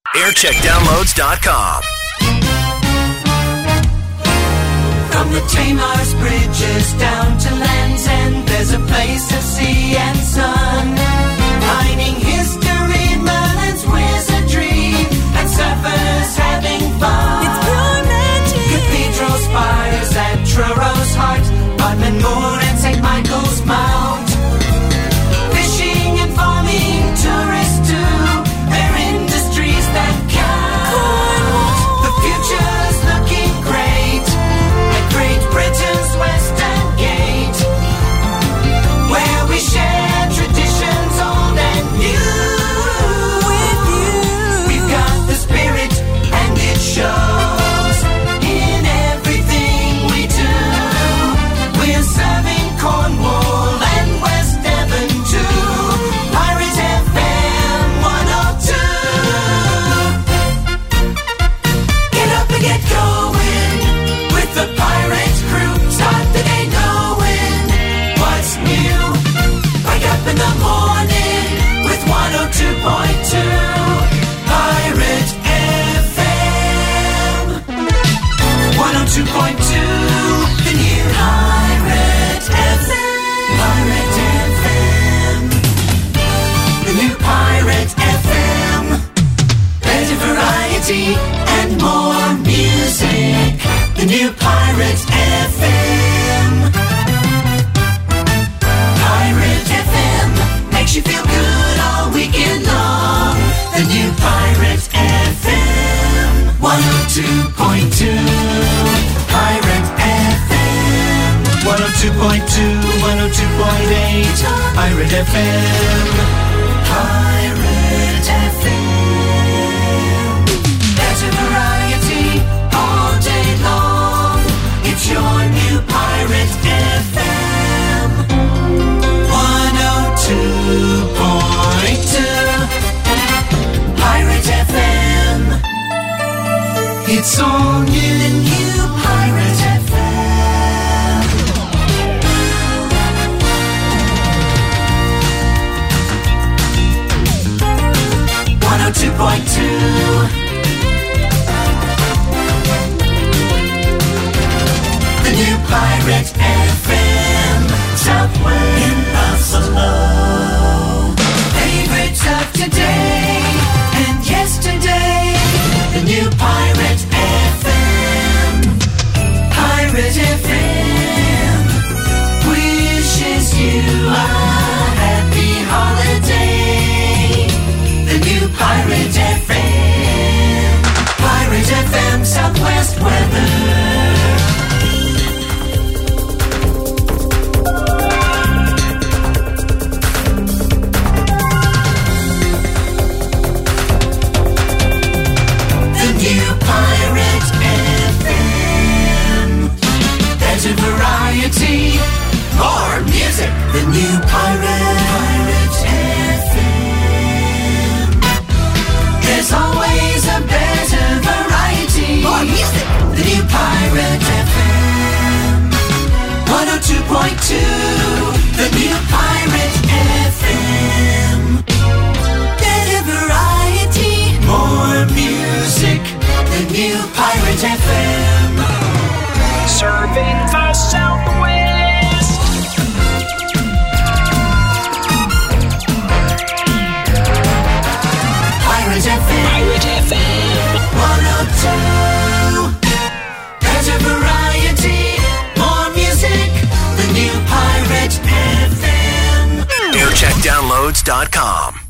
Aircheckdownloads.com. From the Tamar's bridges down to Land's End, there's a place of sea and sun. Mining history, Merlin's wizardry, and surfers having fun. It's pure magic. Cathedral spires at Truro Heart, Bodmin Moor and St. Michael's Mount. Fishing and farming, tourists too, they're industries that count. The future's looking great at Great Britain's Western Gate, where we share traditions old and new. With you. We've got the spirit and it shows in everything we do. We're serving Cornwall and West Devon too. Pirate FM 102. Get up and get going with the pirate crew. Start the day knowing what's new. Wake up in the morning with 102.2 Pirate FM. 102.2, the new Pirate FM. Pirate FM. The new Pirate FM. Better variety and more music. The new Pirate FM. Pirate FM makes you feel good all weekend long. The new Pirate FM 102.2 Pirate FM 102.2 102.8 Pirate FM. Pirate FM. Better variety all day long. It's your new Pirate FM 102.2 Pirate FM. It's all new, the new Pirate FM. 102.2. The new Pirate FM, Southwest in Buffalo. Favorites of today and yesterday. The new Pirate FM. Pirate FM wishes you a happy holiday. The new Pirate FM. Pirate FM Southwest weather. Variety, more music. The new Pirate FM. There's always a better variety. More music. The new Pirate FM 102.2. The new Pirate FM. Better variety, more music. The new Pirate FM. Serving the Southwest. Pirate FM. Pirate FM 102. Better variety, more music. The new Pirate FM. Aircheckdownloads.com.